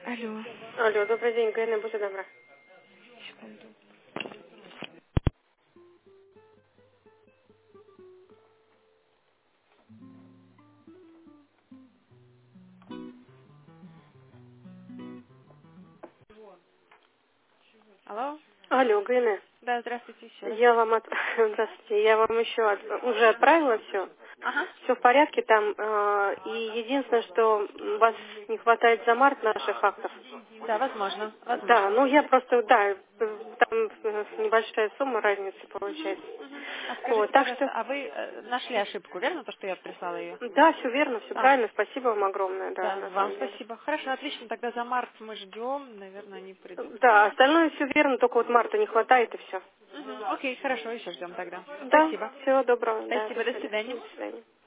Алло. Алло, добрый день, Галина, будьте добра. Секунду. Алло? Алло, Галина, Да, здравствуйте еще раз. я вам здравствуйте, я вам еще уже отправила все. Ага. Все в порядке там. И единственное, что вас не хватает за март наших актов. Да, возможно. Да, Возможно. ну я просто, да, там небольшая сумма разницы получается. Мгм. А Вот, скажите, так пожалуйста, что, а вы нашли ошибку, верно, то, что я прислала ее? да, все верно, все А, правильно, спасибо вам огромное, да, да, на вам самом деле. спасибо. Хорошо, отлично, тогда за март мы ждем, наверное, они придут. Да, остальное все верно, только вот марта не хватает и все. Мгм. Окей, хорошо, еще ждем тогда. Да, Спасибо. всего доброго, да, до Спасибо, до свидания. свидания. До свидания.